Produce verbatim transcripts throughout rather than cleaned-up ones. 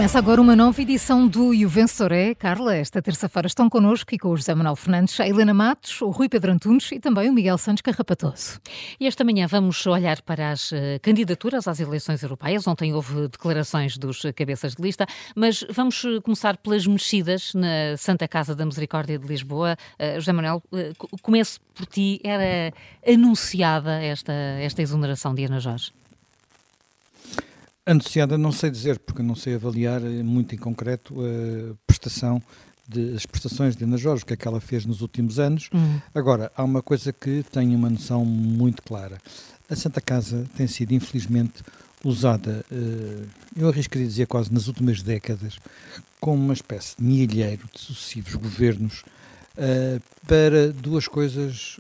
Começa agora uma nova edição do E o Vencedor é. Carla, esta terça-feira estão connosco e com o José Manuel Fernandes, a Helena Matos, o Rui Pedro Antunes e também o Miguel Santos Carrapatoso. E esta manhã vamos olhar para as uh, candidaturas às eleições europeias. Ontem houve declarações dos uh, cabeças de lista, mas vamos uh, começar pelas mexidas na Santa Casa da Misericórdia de Lisboa. Uh, José Manuel, uh, começo por ti. Era anunciada esta, esta exoneração de Ana Jorge? Anunciada não sei dizer, porque não sei avaliar muito em concreto a prestação de, as prestações de Ana Jorge, o que é que ela fez nos últimos anos. Uhum. Agora, há uma coisa que tenho uma noção muito clara. A Santa Casa tem sido, infelizmente, usada, eu arriscaria dizer quase nas últimas décadas, como uma espécie de milheiro de sucessivos governos para duas coisas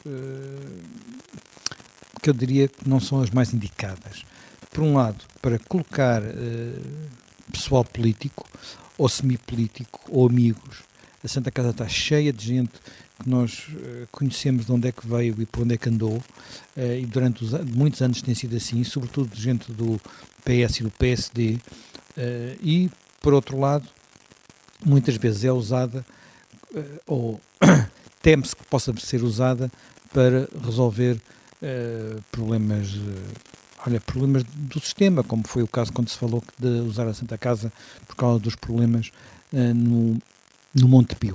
que eu diria que não são as mais indicadas. Por um lado, para colocar uh, pessoal político, ou semipolítico, ou amigos. A Santa Casa está cheia de gente que nós uh, conhecemos de onde é que veio e por onde é que andou, uh, e durante os, muitos anos tem sido assim, sobretudo gente do P S e do P S D, uh, e, por outro lado, muitas vezes é usada, uh, ou teme-se que possa ser usada para resolver uh, problemas... Uh, Olha, problemas do sistema, como foi o caso quando se falou de usar a Santa Casa por causa dos problemas uh, no, no Monte Pio.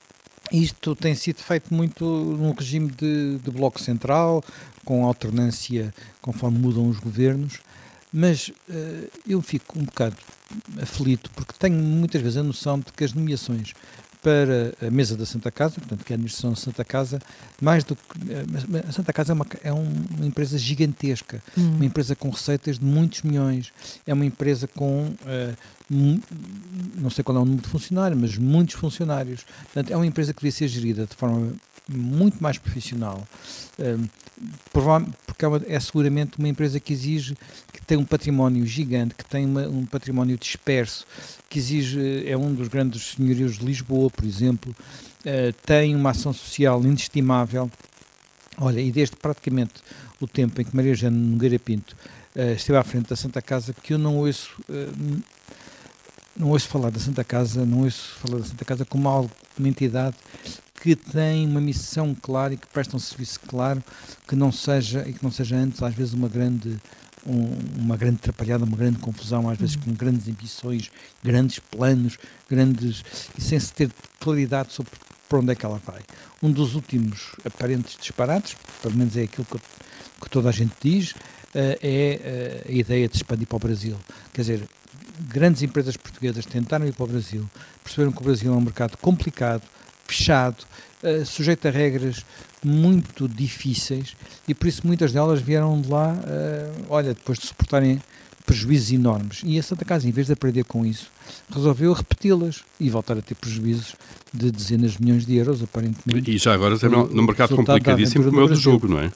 Isto tem sido feito muito num regime de, de bloco central, com alternância conforme mudam os governos, mas uh, eu fico um bocado aflito, porque tenho muitas vezes a noção de que as nomeações para a mesa da Santa Casa, portanto, que é a administração da Santa Casa, mais do que... A Santa Casa é uma, é uma empresa gigantesca, hum. uma empresa com receitas de muitos milhões, é uma empresa com, uh, não sei qual é o número de funcionários, mas muitos funcionários. Portanto, é uma empresa que devia ser gerida de forma muito mais profissional, uh, porque é, uma, é seguramente uma empresa que exige, que tem um património gigante, que tem uma, um património disperso, que exige, é um dos grandes senhorios de Lisboa, por exemplo, uh, tem uma ação social inestimável. Olha, e desde praticamente o tempo em que Maria Eugênia Nogueira Pinto uh, esteve à frente da Santa Casa, que eu não ouço, uh, não ouço falar da Santa Casa, não ouço falar da Santa Casa como algo, uma entidade que tem uma missão clara e que presta um serviço claro, que não seja, e que não seja antes, às vezes, uma grande... Um, uma grande atrapalhada, uma grande confusão, às vezes com grandes ambições, grandes planos, grandes, e sem se ter claridade sobre para onde é que ela vai. Um dos últimos aparentes disparates, pelo menos é aquilo que, que toda a gente diz, uh, é uh, a ideia de expandir para o Brasil. Quer dizer, grandes empresas portuguesas tentaram ir para o Brasil, perceberam que o Brasil é um mercado complicado, fechado, uh, sujeito a regras muito difíceis, e por isso muitas delas vieram de lá, uh, olha, depois de suportarem prejuízos enormes. E a Santa Casa, em vez de aprender com isso, resolveu repeti-las e voltar a ter prejuízos de dezenas de milhões de euros, aparentemente. E já agora, no, no mercado complicadíssimo como é o do jogo, não é?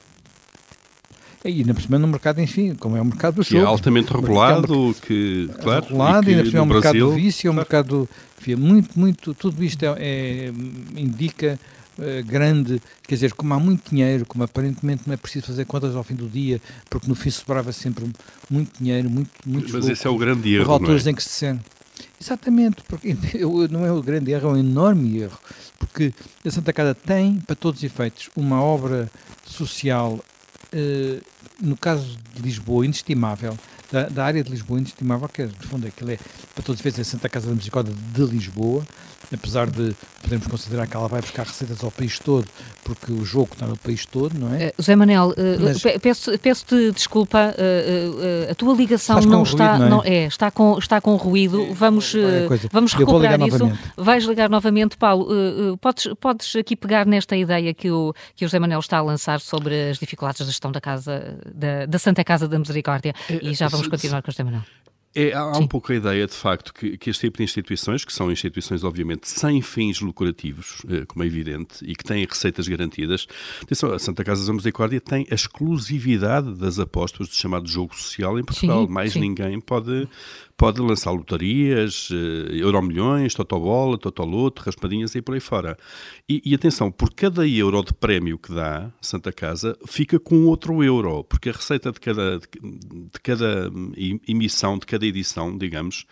E ainda por cima no mercado, enfim, como é o mercado do que jogo. É altamente regulado, que, claro, regulado, e, e ainda por cima é o mercado do vício, é um claro. mercado, enfim, muito, muito, tudo isto é, é, indica uh, grande, quer dizer, como há muito dinheiro, como aparentemente não é preciso fazer contas ao fim do dia, porque no fim sobrava sempre muito dinheiro, muito, muito Mas lucro, esse é o grande erro, não é? alturas em que se sente. Exatamente, porque não é o grande erro, é um enorme erro, porque a Santa Casa tem, para todos os efeitos, uma obra social, uh, no caso de Lisboa, inestimável, da, da área de Lisboa, inestimável, que é, no fundo, aquilo é, para todos os efeitos, a Santa Casa da Misericórdia de Lisboa, apesar de podermos considerar que ela vai buscar receitas ao país todo, porque o jogo está no país todo, não é? Uh, José Manuel, uh, Mas, peço, peço-te desculpa, uh, uh, a tua ligação não não ruído, está, não é? Não, é, está, com, está com ruído, É, vamos, uh, vamos recuperar isso. Novamente. Vais ligar novamente, Paulo, uh, uh, podes, podes aqui pegar nesta ideia que o, que o José Manuel está a lançar sobre as dificuldades da gestão da casa, da, da Santa Casa da Misericórdia, é, e já vamos continuar com o José Manuel. É, há um pouco a ideia, de facto, que, que este tipo de instituições, que são instituições, obviamente, sem fins lucrativos, como é evidente, e que têm receitas garantidas. Atenção, a Santa Casa da Misericórdia tem a exclusividade das apostas do chamado jogo social em Portugal. Sim, Mais sim. ninguém pode... Pode lançar lotarias, uh, euromilhões, totobola, totoloto, raspadinhas e por aí fora. E, e atenção, por cada euro de prémio que dá Santa Casa, fica com outro euro, porque a receita de cada, de, de cada emissão, de cada edição, digamos,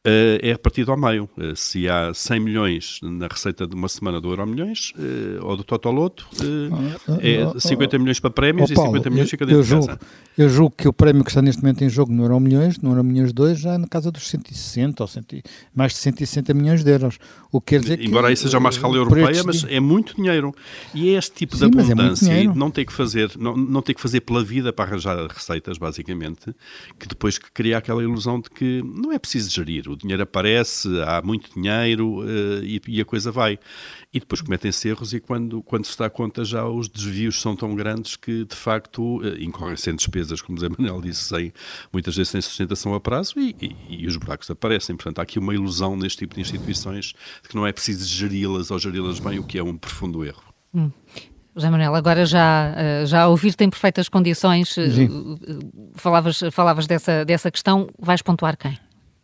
uh, é repartido ao meio. Uh, se há cem milhões na receita de uma semana do Euromilhões, uh, ou do Totoloto, uh, é cinquenta milhões para prémios oh, Paulo, e cinquenta milhões fica dentro eu julgo, de casa. Eu julgo que o prémio que está neste momento em jogo no Euromilhões, no Euromilhões dois, já é na casa dos cento e sessenta ou cento, mais de cento e sessenta milhões de euros. O que quer dizer Embora que, isso seja uma escala europeia, mas é muito dinheiro. E é este tipo Sim, de abundância é e não ter que fazer, não, não ter que fazer pela vida para arranjar receitas, basicamente, que depois que cria aquela ilusão de que não é preciso gerir. O dinheiro aparece, há muito dinheiro uh, e, e a coisa vai. E depois cometem-se erros e quando, quando se dá conta já os desvios são tão grandes que, de facto, uh, incorrem-se em despesas, como o Zé Manuel disse, sem, muitas vezes sem sustentação a prazo e, e, e os buracos aparecem. Portanto, há aqui uma ilusão neste tipo de instituições de que não é preciso geri-las ou geri-las bem, o que é um profundo erro. Hum. José Manuel, agora já, já a ouvir-te em perfeitas condições, falavas, falavas dessa, dessa questão, vais pontuar quem?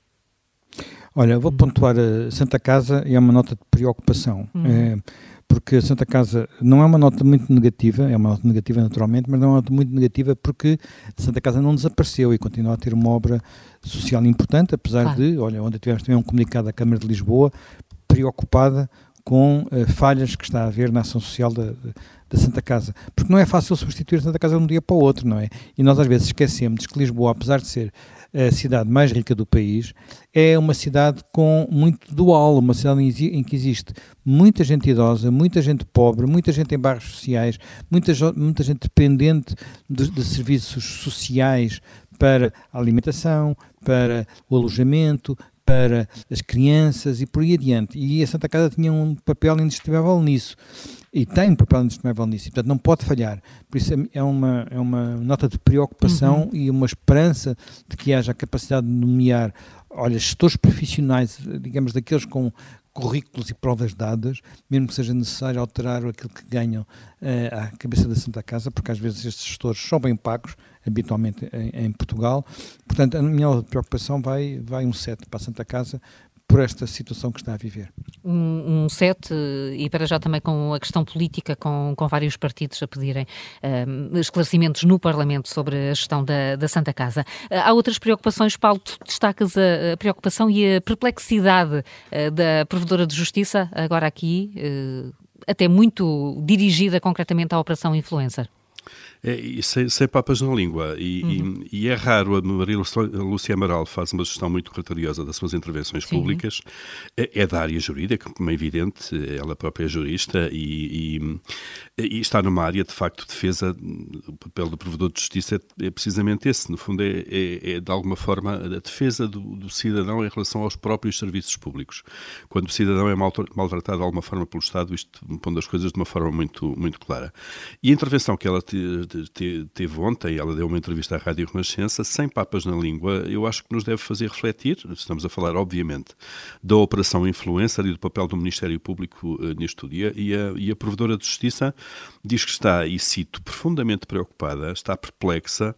Olha, vou pontuar a Santa Casa e é uma nota de preocupação, hum. é, porque a Santa Casa não é uma nota muito negativa, é uma nota negativa naturalmente, mas não é uma nota muito negativa porque a Santa Casa não desapareceu e continua a ter uma obra social importante, apesar claro. de, olha, onde tivemos também um comunicado da Câmara de Lisboa, preocupada com uh, falhas que está a haver na ação social da, da Santa Casa. Porque não é fácil substituir a Santa Casa de um dia para o outro, não é? E nós às vezes esquecemos que Lisboa, apesar de ser a cidade mais rica do país, é uma cidade com muito dual, uma cidade em que existe muita gente idosa, muita gente pobre, muita gente em bairros sociais, muita, muita gente dependente de, de serviços sociais para a alimentação, para o alojamento, para as crianças e por aí adiante. E a Santa Casa tinha um papel indistinguível nisso. E tem um papel indistinguível nisso. E, portanto, não pode falhar. Por isso é uma, é uma nota de preocupação uhum. e uma esperança de que haja a capacidade de nomear, olha, gestores profissionais, digamos, daqueles com currículos e provas dadas, mesmo que seja necessário alterar aquilo que ganham uh, à cabeça da Santa Casa, porque às vezes estes gestores são bem pagos, habitualmente em, em Portugal. Portanto, a minha preocupação vai, vai um sete para a Santa Casa por esta situação que está a viver. Um, um sete, e para já também com a questão política, com, com vários partidos a pedirem uh, esclarecimentos no Parlamento sobre a gestão da, da Santa Casa. Uh, há outras preocupações, Paulo, tu destacas a, a preocupação e a perplexidade uh, da Provedora de Justiça, agora aqui, uh, até muito dirigida concretamente à Operação Influencer. É, e sem, sem papas na língua, e, uhum. e, e é raro, a Maria Lúcia Amaral faz uma gestão muito criteriosa das suas intervenções Sim. públicas, é, é da área jurídica, como é evidente, ela própria é jurista e, e, e está numa área de facto de defesa. O papel do Provedor de Justiça é, é precisamente esse, no fundo é, é, é de alguma forma a defesa do, do cidadão em relação aos próprios serviços públicos. Quando o cidadão é maltratado de alguma forma pelo Estado, isto pondo as coisas de uma forma muito, muito clara. E a intervenção que ela te, te, teve ontem, ela deu uma entrevista à Rádio Renascença, sem papas na língua, eu acho que nos deve fazer refletir. Estamos a falar, obviamente, da Operação Influencer e do papel do Ministério Público uh, neste dia, e a, e a Provedora de Justiça diz que está, e cito, profundamente preocupada, está perplexa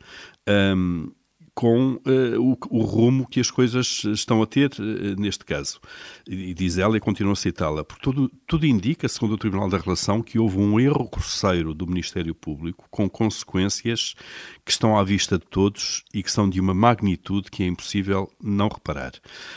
um, com uh, o, o rumo que as coisas estão a ter uh, neste caso. E, e diz ela, e continua a citá-la, porque tudo, tudo indica, segundo o Tribunal da Relação, que houve um erro grosseiro do Ministério Público com consequências que estão à vista de todos e que são de uma magnitude que é impossível não reparar.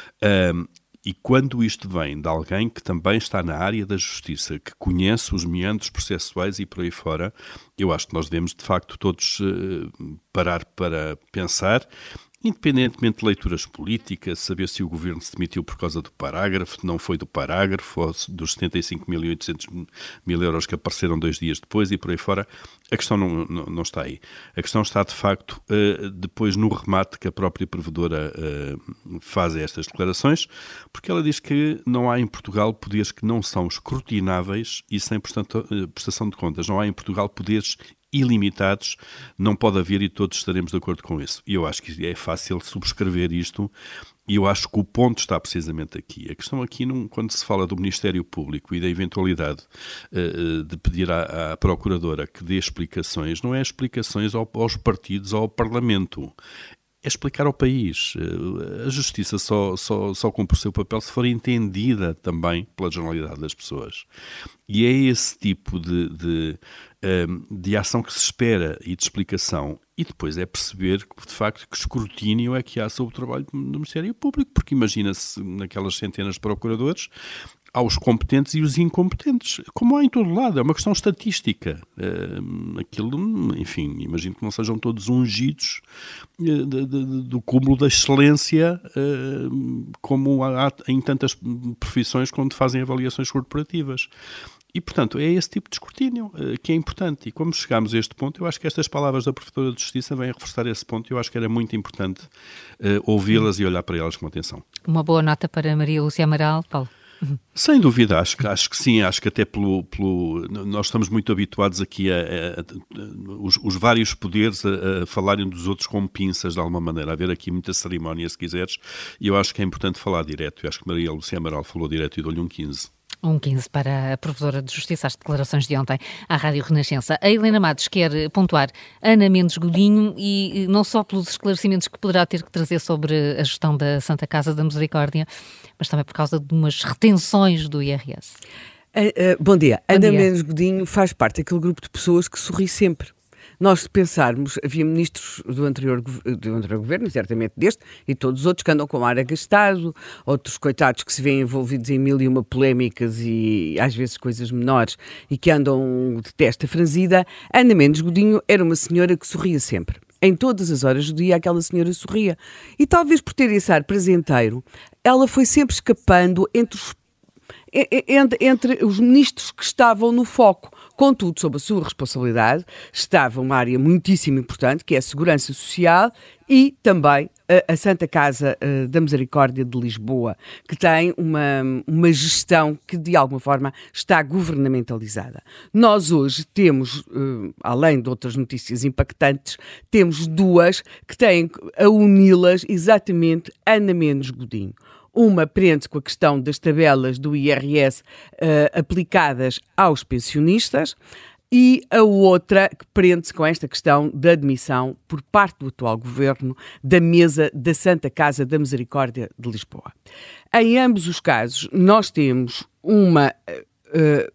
Um, E quando isto vem de alguém que também está na área da justiça, que conhece os meandros processuais e por aí fora, eu acho que nós devemos, de facto, todos uh, parar para pensar, independentemente de leituras políticas, saber se o governo se demitiu por causa do parágrafo, não foi do parágrafo, ou dos setenta e cinco mil e oitocentos mil euros que apareceram dois dias depois e por aí fora, a questão não, não, não está aí. A questão está, de facto, uh, depois no remate que a própria provedora uh, faz a estas declarações, porque ela diz que não há em Portugal poderes que não são escrutináveis e sem portanto, uh, prestação de contas. Não há em Portugal poderes ilimitados, não pode haver e todos estaremos de acordo com isso. E eu acho que é fácil subscrever isto e eu acho que o ponto está precisamente aqui. A questão aqui, não, quando se fala do Ministério Público e da eventualidade uh, de pedir à, à Procuradora que dê explicações, não é explicações ao, aos partidos ou ao Parlamento. É explicar ao país. A justiça só, só, só cumpre o seu papel se for entendida também pela generalidade das pessoas. E é esse tipo de, de, de ação que se espera e de explicação E depois é perceber, de facto, que escrutínio é que há sobre o trabalho do Ministério Público, porque imagina-se naquelas centenas de procuradores, há os competentes e os incompetentes, como há em todo lado, é uma questão estatística. Uh, aquilo, enfim, imagino que não sejam todos ungidos uh, de, de, do cúmulo da excelência, uh, como há em tantas profissões quando fazem avaliações corporativas. E, portanto, é esse tipo de escrutínio uh, que é importante. E como chegámos a este ponto, eu acho que estas palavras da Provedora de Justiça vêm a reforçar esse ponto. Eu acho que era muito importante uh, ouvi-las e olhar para elas com atenção. Uma boa nota para Maria Lúcia Amaral, Paulo. Uhum. Sem dúvida, acho que, acho que sim, acho que até pelo, pelo nós estamos muito habituados aqui a, a, a, a os, os vários poderes a, a falarem dos outros como pinças de alguma maneira, a haver aqui muita cerimónia se quiseres, e eu acho que é importante falar direto. Eu acho que Maria Lúcia Amaral falou direto e dou-lhe um quinze. Um quinze para a Provedora de Justiça, as declarações de ontem à Rádio Renascença. A Helena Matos quer pontuar Ana Mendes Godinho e não só pelos esclarecimentos que poderá ter que trazer sobre a gestão da Santa Casa da Misericórdia, mas também por causa de umas retenções do I R S. Uh, uh, bom dia. Bom Ana dia. Mendes Godinho faz parte daquele grupo de pessoas que sorri sempre. Nós, se pensarmos, havia ministros do anterior, do anterior governo, certamente deste, e todos os outros que andam com ar agastado, outros coitados que se veem envolvidos em mil e uma polémicas e às vezes coisas menores e que andam de testa franzida. Ana Mendes Godinho era uma senhora que sorria sempre. Em todas as horas do dia aquela senhora sorria. E talvez por ter esse ar presenteiro, ela foi sempre escapando entre os Entre, entre os ministros que estavam no foco. Contudo, sob a sua responsabilidade, estava uma área muitíssimo importante, que é a Segurança Social e também a, a Santa Casa uh, da Misericórdia de Lisboa, que tem uma, uma gestão que, de alguma forma, está governamentalizada. Nós hoje temos, uh, além de outras notícias impactantes, temos duas que têm a uni-las exatamente Ana Mendes Godinho. Uma prende-se com a questão das tabelas do I R S uh, aplicadas aos pensionistas e a outra que prende-se com esta questão da admissão por parte do atual governo da mesa da Santa Casa da Misericórdia de Lisboa. Em ambos os casos, nós temos uma... Uh,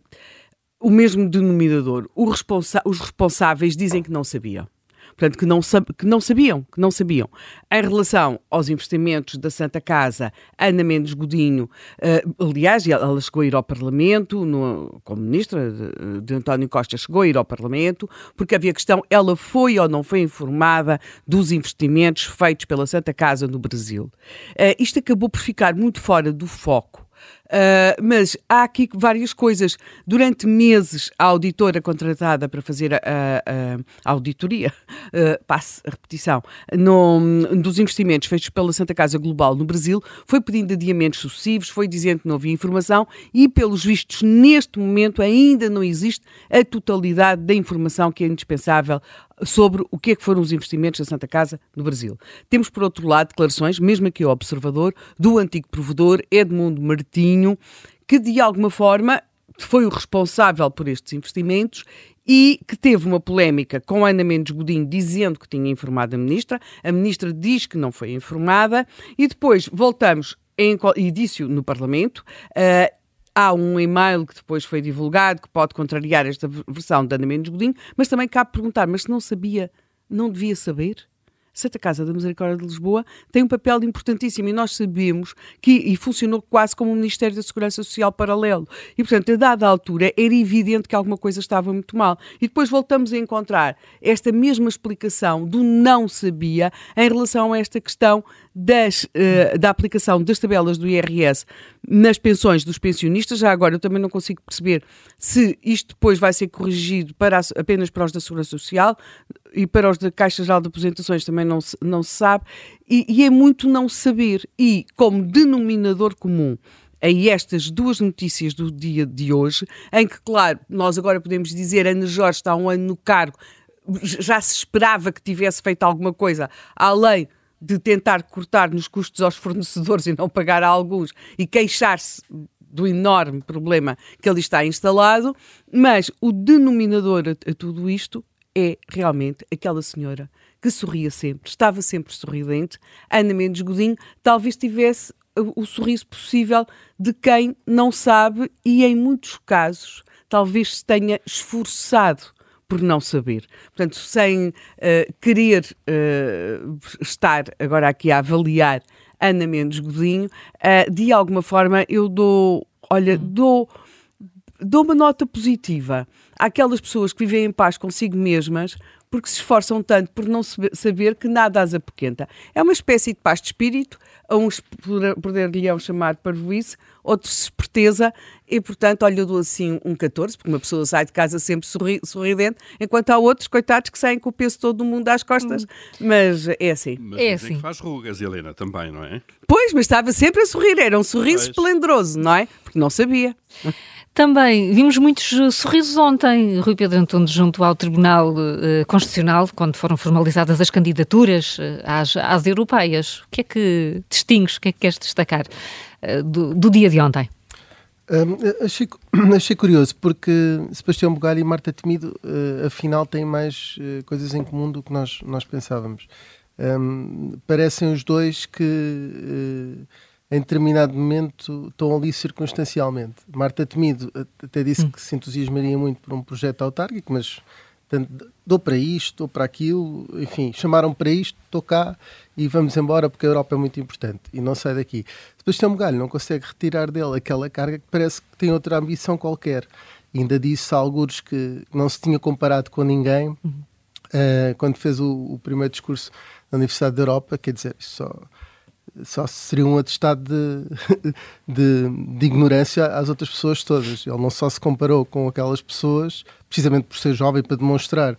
o mesmo denominador. O responsa- os responsáveis dizem que não sabiam. Portanto, que não, sab- que não sabiam, que não sabiam. Em relação aos investimentos da Santa Casa, Ana Mendes Godinho, uh, aliás, ela chegou a ir ao Parlamento, no, como ministra de, de António Costa, chegou a ir ao Parlamento, porque havia questão, ela foi ou não foi informada dos investimentos feitos pela Santa Casa no Brasil. Uh, isto acabou por ficar muito fora do foco. Uh, mas há aqui várias coisas. Durante meses, a auditora contratada para fazer a, a, a auditoria, uh, passe a repetição, no, dos investimentos feitos pela Santa Casa Global no Brasil, foi pedindo adiamentos sucessivos, foi dizendo que não havia informação e, pelos vistos, neste momento ainda não existe a totalidade da informação que é indispensável sobre o que é que foram os investimentos da Santa Casa no Brasil. Temos, por outro lado, declarações, mesmo aqui ao Observador, do antigo provedor Edmundo Martinho, que de alguma forma foi o responsável por estes investimentos e que teve uma polémica com Ana Mendes Godinho dizendo que tinha informado a ministra. A ministra diz que não foi informada e depois voltamos em, e disse-o no Parlamento. Uh, Há um e-mail que depois foi divulgado que pode contrariar esta versão de Ana Mendes Godinho, mas também cabe perguntar, mas se não sabia, não devia saber? Santa Casa da Misericórdia de Lisboa tem um papel importantíssimo e nós sabemos que e funcionou quase como um Ministério da Segurança Social paralelo. E, portanto, a dada altura, era evidente que alguma coisa estava muito mal. E depois voltamos a encontrar esta mesma explicação do não sabia em relação a esta questão das, uh, da aplicação das tabelas do I R S nas pensões dos pensionistas. Já agora, eu também não consigo perceber se isto depois vai ser corrigido para a, apenas para os da Segurança Social e para os da Caixa Geral de Aposentações também não se, não se sabe, e, e é muito não saber. E como denominador comum a estas duas notícias do dia de hoje, em que, claro, nós agora podemos dizer Ana Jorge está há um ano no cargo, já se esperava que tivesse feito alguma coisa, além de tentar cortar nos custos aos fornecedores e não pagar a alguns, e queixar-se do enorme problema que ali está instalado, mas o denominador a, a tudo isto é realmente aquela senhora que sorria sempre, estava sempre sorridente. Ana Mendes Godinho talvez tivesse o, o sorriso possível de quem não sabe e, em muitos casos, talvez se tenha esforçado por não saber. Portanto, sem uh, querer uh, estar agora aqui a avaliar Ana Mendes Godinho, uh, de alguma forma eu dou, olha, dou, dou uma nota positiva àquelas pessoas que vivem em paz consigo mesmas, porque se esforçam tanto por não saber que nada as apoquenta. É uma espécie de paz de espírito, a uns poder-lhe-ão chamar parvoíce, outros esperteza, e portanto, olha, eu dou assim um catorze, porque uma pessoa sai de casa sempre sorri sorridente, enquanto há outros, coitados, que saem com o peso todo do mundo às costas, hum. mas é assim. Mas é assim. Que faz rugas, Helena, também, não é? Pois, mas estava sempre a sorrir, era um sorriso pois. esplendoroso, não é? Porque não sabia. Também vimos muitos sorrisos ontem, Rui Pedro Antunes, junto ao Tribunal uh, Constitucional, quando foram formalizadas as candidaturas uh, às, às europeias. O que é que distingues, o que é que queres destacar uh, do, do dia de ontem? Um, achei, achei curioso, porque Sebastião Bugalho e Marta Temido, uh, afinal, têm mais uh, coisas em comum do que nós, nós pensávamos. Um, parecem os dois que... Uh, em determinado momento estão ali circunstancialmente. Marta Temido até disse hum. que se entusiasmaria muito por um projeto autárquico, mas portanto, dou para isto, dou para aquilo, enfim, chamaram para isto, estou cá e vamos embora porque a Europa é muito importante e não sai daqui. Sebastião Bugalho não consegue retirar dele aquela carga que parece que tem outra ambição qualquer. E ainda disse a algures que não se tinha comparado com ninguém uhum. uh, quando fez o, o primeiro discurso na Universidade da Europa, quer dizer, isso só... só seria um atestado de, de, de ignorância às outras pessoas todas. Ele não só se comparou com aquelas pessoas, precisamente por ser jovem, para demonstrar uh,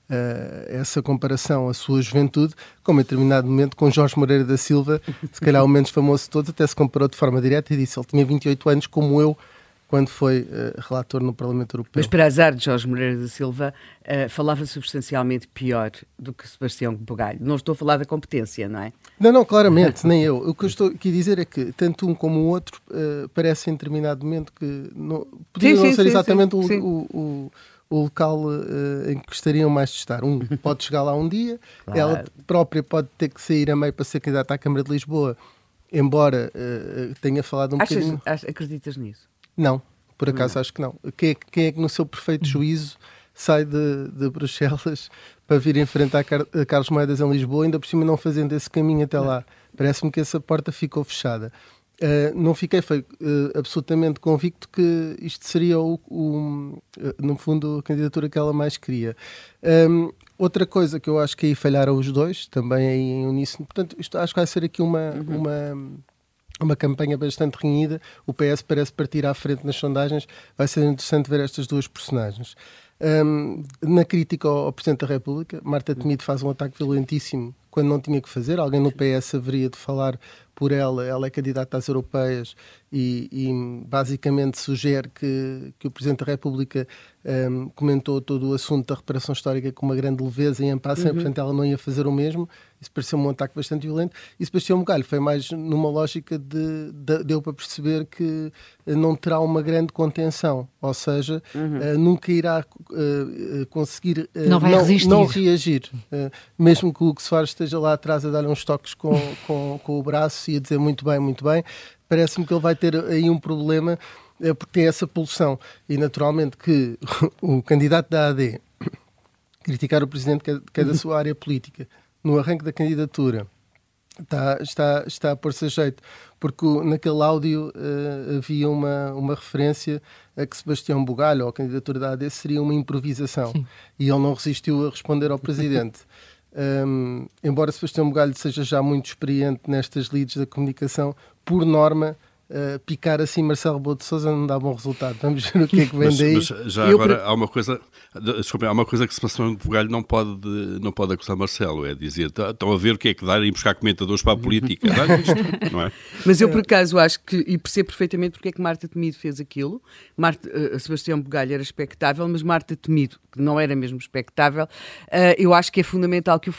essa comparação à sua juventude, como em determinado momento com Jorge Moreira da Silva, se calhar o menos famoso de todos, até se comparou de forma direta e disse, ele tinha vinte e oito anos como eu, quando foi uh, relator no Parlamento Europeu. Mas para azar de Jorge Moreira da Silva, uh, falava substancialmente pior do que Sebastião Bugalho. Não estou a falar da competência, não é? Não, não, claramente, nem eu. O que eu estou aqui a dizer é que tanto um como o outro uh, parecem em determinado momento que não, podia sim, não sim, ser sim, exatamente sim, o, sim. O, o, o local uh, em que gostariam mais de estar. Um pode chegar lá um dia, claro. Ela própria pode ter que sair a meio para ser candidata à Câmara de Lisboa, embora uh, tenha falado um Achas, bocadinho... Achas, acreditas nisso? Não, por acaso não. Acho que não. Quem é, quem é que no seu perfeito juízo sai de, de Bruxelas para vir enfrentar Car a Carlos Moedas em Lisboa, ainda por cima não fazendo esse caminho até lá? Parece-me que essa porta ficou fechada. Uh, não fiquei foi, uh, absolutamente convicto que isto seria, o, o, uh, no fundo, a candidatura que ela mais queria. Um, outra coisa que eu acho que aí falharam os dois, também aí em uníssono, portanto, isto acho que vai ser aqui uma... Uhum. uma uma campanha bastante renhida, o P S parece partir à frente nas sondagens, vai ser interessante ver estas duas personagens. Um, na crítica ao, ao Presidente da República, Marta Temido faz um ataque violentíssimo quando não tinha que fazer, alguém no P S haveria de falar por ela, ela é candidata às europeias e, e basicamente sugere que, que o Presidente da República um, comentou todo o assunto da reparação histórica com uma grande leveza e em passant, uhum. portanto ela não ia fazer o mesmo. Isso pareceu-me um ataque bastante violento. E Sebastião Bugalho foi mais numa lógica de, de deu para perceber que não terá uma grande contenção, ou seja, uhum. uh, nunca irá uh, conseguir uh, não, vai não, resistir. não reagir. Uh, mesmo que o Hugo Soares esteja lá atrás a dar uns toques com, com, com o braço e a dizer muito bem, muito bem, parece-me que ele vai ter aí um problema uh, porque tem essa pulsão. E naturalmente que o candidato da A D criticar o Presidente que é, que é da sua área política no arranque da candidatura, está, está, está a pôr-se a jeito, porque naquele áudio uh, havia uma, uma referência a que Sebastião Bugalho, ou a candidatura da A D, seria uma improvisação. Sim. E ele não resistiu a responder ao Presidente. um, embora Sebastião Bugalho seja já muito experiente nestas leads da comunicação, por norma, Uh, picar assim Marcelo Rebelo de Sousa não dá bom resultado. Vamos ver o que é que vem mas, daí. Mas já Eu agora pre... há uma coisa, desculpa, há uma coisa que Sebastião Bugalho não pode, não pode acusar Marcelo, é dizer, estão a ver o que é que dá em buscar comentadores para a política. Isto, não é? Mas eu por acaso acho que, e percebo perfeitamente porque é que Marta Temido fez aquilo. Marta, uh, Sebastião Bugalho era expectável, mas Marta Temido, que não era mesmo expectável, uh, eu acho que é fundamental que o façam.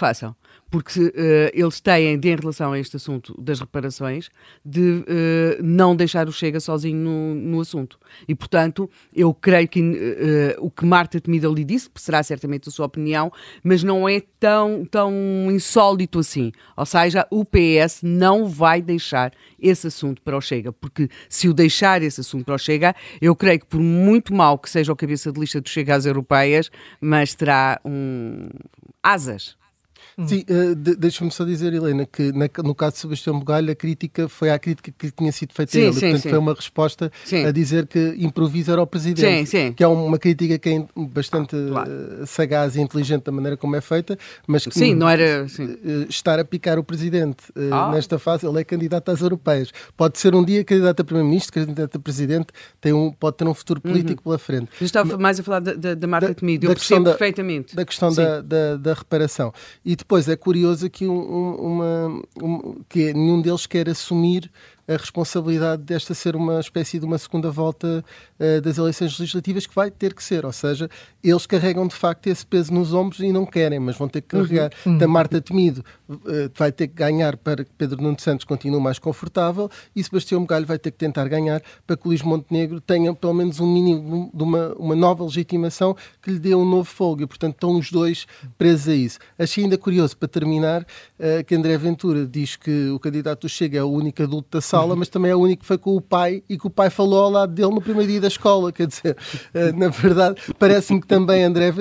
porque uh, eles têm, de, em relação a este assunto das reparações, de uh, não deixar o Chega sozinho no, no assunto. E, portanto, eu creio que uh, o que Marta Temido ali disse, será certamente a sua opinião, mas não é tão, tão insólito assim. Ou seja, o P S não vai deixar esse assunto para o Chega, porque se o deixar esse assunto para o Chega, eu creio que por muito mal que seja o cabeça de lista do Chega às europeias, mas terá um... asas. Sim, uh, de, deixa-me só dizer, Helena, que na, no caso de Sebastião Bugalho a crítica foi à crítica que lhe tinha sido feita sim, a ele, sim, portanto sim. foi uma resposta sim. a dizer que improviso era o Presidente, sim, sim. que é uma crítica que é bastante ah, claro. uh, sagaz e inteligente da maneira como é feita, mas que sim, não era, sim. Uh, estar a picar o Presidente uh, ah. nesta fase, ele é candidato às europeias. Pode ser um dia candidato a Primeiro-Ministro, candidato a Presidente, tem um, pode ter um futuro político uhum. pela frente. Eu estava mas, mais a falar da, da, da Marta Temido, eu da percebo da, perfeitamente. Da questão da, da, da reparação. E depois é curioso que, um, uma, um, que nenhum deles quer assumir a responsabilidade desta ser uma espécie de uma segunda volta uh, das eleições legislativas, que vai ter que ser, ou seja, eles carregam de facto esse peso nos ombros e não querem, mas vão ter que carregar. Uhum. Da Marta Temido uh, vai ter que ganhar para que Pedro Nuno Santos continue mais confortável, e Sebastião Bugalho vai ter que tentar ganhar para que o Luís Montenegro tenha pelo menos um mínimo de uma, uma nova legitimação que lhe dê um novo fogo, e portanto estão os dois presos a isso. Achei ainda curioso, para terminar, uh, que André Ventura diz que o candidato do Chega é o único adulto da sala, mas também é o único que foi com o pai e que o pai falou ao lado dele no primeiro dia da escola, quer dizer, na verdade, parece-me que também, André,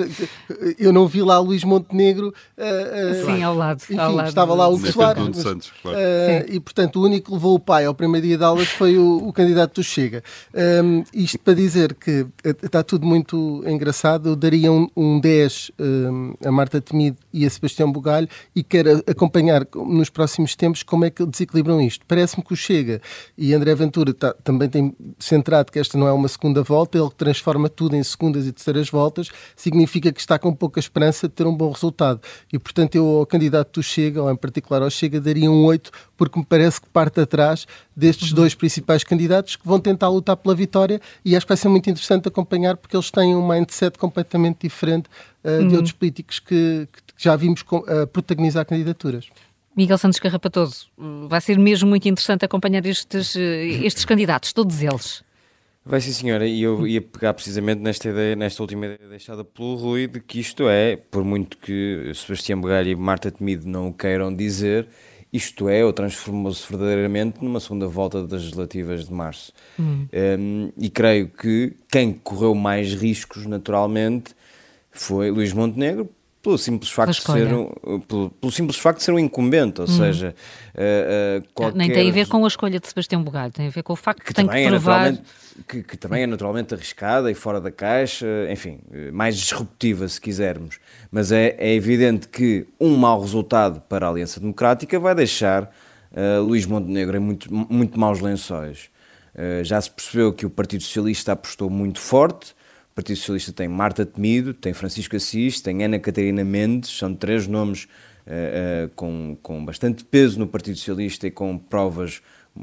eu não vi lá Luís Montenegro. Sim, ao lado. Enfim, ao lado estava lá o Soares. Mas, Santos, claro. uh, e, portanto, o único que levou o pai ao primeiro dia de aulas foi o, o candidato do Chega. Um, isto para dizer que está tudo muito engraçado. Eu daria um, um dez um, a Marta Temido e a Sebastião Bugalho e quero acompanhar nos próximos tempos como é que desequilibram isto. Parece-me que o Chega e André Ventura tá, também tem centrado que esta não é uma segunda volta, ele transforma tudo em segundas e terceiras voltas, significa que está com pouca esperança de ter um bom resultado. E, portanto, eu ao candidato do Chega, ou em particular ao Chega, daria um oito, porque me parece que parte atrás destes dois principais candidatos que vão tentar lutar pela vitória, e acho que vai ser muito interessante acompanhar, porque eles têm um mindset completamente diferente uh, de outros políticos que, que já vimos uh, protagonizar candidaturas. Miguel Santos Carrapatoso, vai ser mesmo muito interessante acompanhar estes, estes candidatos, todos eles. Vai sim, senhora, e eu ia pegar precisamente nesta ideia, nesta última ideia deixada pelo Rui, de que isto é, por muito que Sebastião Bugalho e Marta Temido não o queiram dizer, isto é, ou transformou-se verdadeiramente numa segunda volta das legislativas de março. Hum. Um, e creio que quem correu mais riscos, naturalmente, foi Luís Montenegro, pelo simples facto de ser um, pelo, pelo simples facto de ser um incumbente, ou hum. seja, uh, uh, qualquer... Nem tem a ver com a escolha de Sebastião Bugalho, tem a ver com o facto que, que tem que provar... É que, que também é naturalmente arriscada e fora da caixa, enfim, mais disruptiva se quisermos, mas é, é evidente que um mau resultado para a Aliança Democrática vai deixar uh, Luís Montenegro em muito, muito maus lençóis. Uh, já se percebeu que o Partido Socialista apostou muito forte. O Partido Socialista tem Marta Temido, tem Francisco Assis, tem Ana Catarina Mendes, são três nomes uh, uh, com, com bastante peso no Partido Socialista e com provas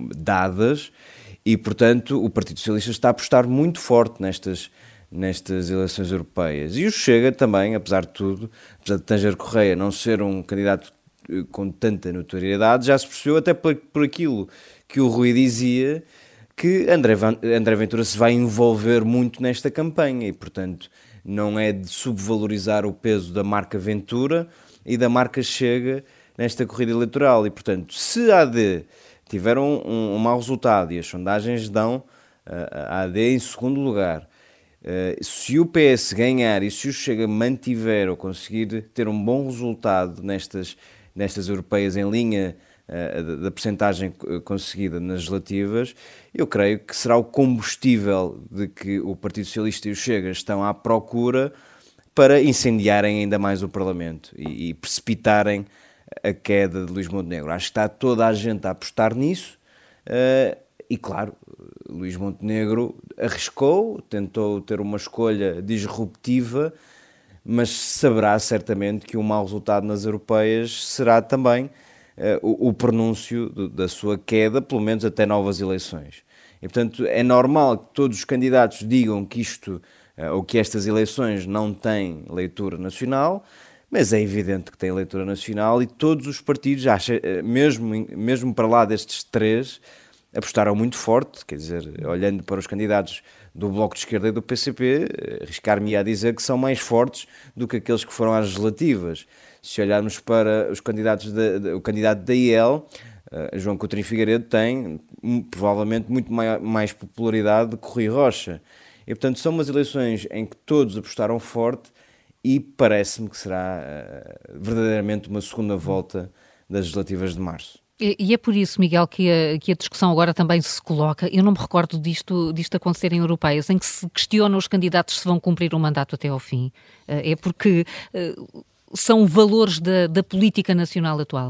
dadas, e, portanto, o Partido Socialista está a apostar muito forte nestas, nestas eleições europeias. E o Chega também, apesar de tudo, apesar de Tanger Correia não ser um candidato com tanta notoriedade, já se percebeu até por, por aquilo que o Rui dizia, que André, André Ventura se vai envolver muito nesta campanha e, portanto, não é de subvalorizar o peso da marca Ventura e da marca Chega nesta corrida eleitoral. E, portanto, se a AD tiver um, um, um mau resultado e as sondagens dão uh, a AD em segundo lugar, uh, se o P S ganhar e se o Chega mantiver ou conseguir ter um bom resultado nestas, nestas europeias em linha uh, da percentagem conseguida nas legislativas, eu creio que será o combustível de que o Partido Socialista e o Chega estão à procura para incendiarem ainda mais o Parlamento e, e precipitarem a queda de Luís Montenegro. Acho que está toda a gente a apostar nisso uh, e, claro, Luís Montenegro arriscou, tentou ter uma escolha disruptiva, mas saberá certamente que um mau resultado nas europeias será também uh, o, o pronúncio do, da sua queda, pelo menos até novas eleições. E, portanto, é normal que todos os candidatos digam que isto, uh, ou que estas eleições não têm leitura nacional, mas é evidente que tem leitura nacional e todos os partidos, acha, mesmo, mesmo para lá destes três, apostaram muito forte, quer dizer, olhando para os candidatos do Bloco de Esquerda e do P C P, arriscar-me a dizer que são mais fortes do que aqueles que foram às legislativas. Se olharmos para os candidatos, de, de, o candidato da I E L, uh, João Coutinho Figueiredo, tem um, provavelmente muito mai, mais popularidade do que Rui Rocha. E, portanto, são umas eleições em que todos apostaram forte e parece-me que será uh, verdadeiramente uma segunda volta das legislativas de março. E é por isso, Miguel, que a, que a discussão agora também se coloca. Eu não me recordo disto, disto acontecer em europeias, em que se questionam os candidatos se vão cumprir o mandato até ao fim. É porque uh, são valores da, da política nacional atual.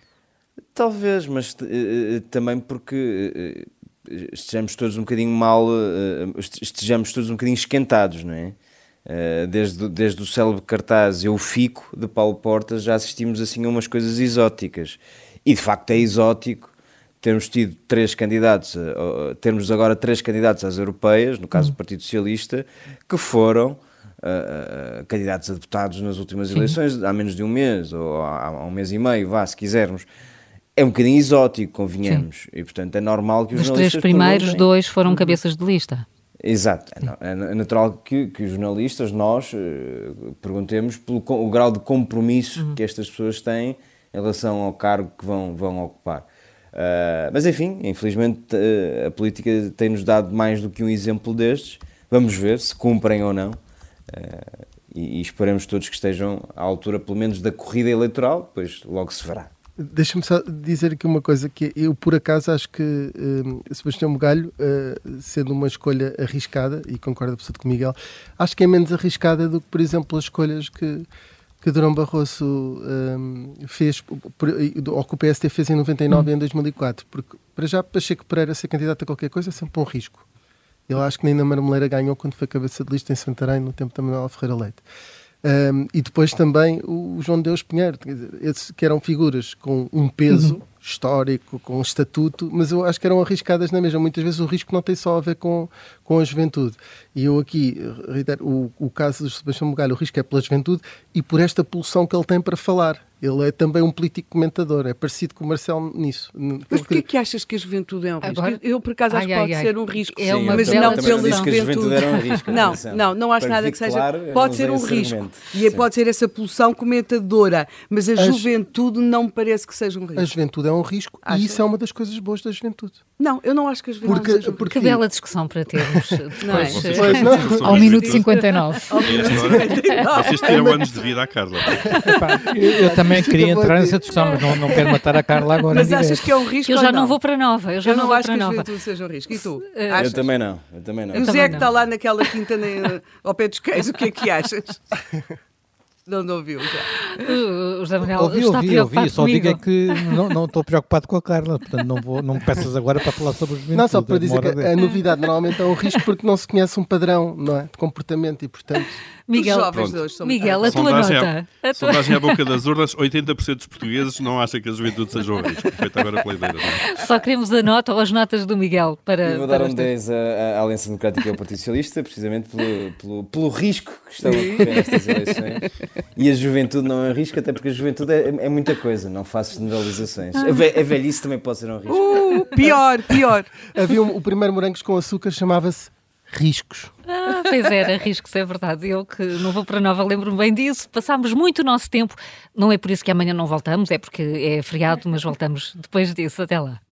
Talvez, mas uh, também porque uh, estejamos todos um bocadinho mal, uh, estejamos todos um bocadinho esquentados, não é? Uh, desde, desde o célebre cartaz Eu Fico, de Paulo Portas, já assistimos assim a umas coisas exóticas. E de facto é exótico termos tido três candidatos, termos agora três candidatos às europeias, no caso do Partido Socialista, que foram uh, uh, candidatos a deputados nas últimas Sim. eleições, há menos de um mês, ou há, há um mês e meio, vá, se quisermos. É um bocadinho exótico, convenhamos. Sim. E portanto é normal que os Dos jornalistas... Dos três primeiros, perguntem. dois foram cabeças de lista. Exato. É, é natural que, que os jornalistas, nós, uh, perguntemos pelo o grau de compromisso uhum. que estas pessoas têm em relação ao cargo que vão, vão ocupar. Uh, mas enfim, infelizmente uh, a política tem-nos dado mais do que um exemplo destes. Vamos ver se cumprem ou não. Uh, e, e esperemos todos que estejam à altura, pelo menos, da corrida eleitoral, depois logo se verá. Deixa-me só dizer aqui uma coisa, que eu por acaso acho que uh, Sebastião Bugalho, uh, sendo uma escolha arriscada, e concordo absolutamente com o Miguel, acho que é menos arriscada do que, por exemplo, as escolhas que que Durão Barroso um, fez, ou que o P S D fez em noventa e nove e em dois mil e quatro, porque para já Pacheco Pereira ser candidato a qualquer coisa é sempre um risco. Ele acho que nem na Marmeleira ganhou quando foi cabeça de lista em Santarém no tempo da Manuela Ferreira Leite. Um, e depois também o João de Deus Pinheiro, quer dizer, esses que eram figuras com um peso uhum. histórico, com um estatuto, mas eu acho que eram arriscadas na mesma. Muitas vezes o risco não tem só a ver com, com a juventude. E eu aqui, reitero, o, o caso do Sebastião Bugalho, o risco é pela juventude e por esta pulsão que ele tem para falar. Ele é também um político comentador, é parecido com o Marcelo nisso. Mas porquê é que achas que a juventude é um risco? Agora, eu, por acaso, acho ai, que pode ai, ser um risco. É uma mas Sim, não pela juventude. Que a juventude era um risco. Não, não, não acho para nada que seja. Claro, pode ser um risco. argumento. E Sim. pode ser essa pulsão comentadora. Mas a, a juventude não me parece que seja um risco. A juventude é um risco Acho. E isso é uma das coisas boas da juventude. Não, eu não acho que a juventude Porque, seja um porque... Que bela discussão para termos Não é? depois. Pois não. Ao minuto cinquenta e nove. Vocês tiram anos de vida à Carla. Epá, eu, eu também queria entrar nessa discussão, mas não, não quero matar a Carla agora. Mas achas que é um risco Eu ou já não? não vou para Nova. Eu já eu não, não vou acho para que a Nova. juventude seja um risco. E tu? Eu Achas? também não. Eu também não. E o também Zé que não. está lá naquela quinta na- ao pé dos queijos, o que é que achas? Não, não ouviu já. O José Manuel Ouvi, está ouvi, preocupado ouvi. Só comigo. digo é que não, não estou preocupado com a Carla, portanto não, vou, não me peças agora para falar sobre os juventude. Não, só para dizer que demora a novidade normalmente é um risco porque não se conhece um padrão, não é, de comportamento e, portanto... Miguel, Os jovens Pronto. de hoje são Miguel, muito a tua Sondagem, nota. à, A tua... sondagem à boca das urnas, oitenta por cento dos portugueses não acham que a juventude seja um risco. Feito agora pela ideia. Só queremos a nota ou as notas do Miguel para. Eu vou dar para um esta- dez à, à Aliança Democrática e ao Partido Socialista, precisamente pelo, pelo, pelo risco que estão a correr nestas eleições. E a juventude não é um risco, até porque a juventude é, é muita coisa, não faço generalizações. A, ve a velhice também pode ser um risco. Uh, pior, pior. Havia um, o primeiro morangos com açúcar, chamava-se Riscos. Ah, pois era, risco-se, é verdade. Eu que não vou para Nova, lembro-me bem disso. Passámos muito o nosso tempo. Não é por isso que amanhã não voltamos, é porque é feriado, mas voltamos depois disso. Até lá.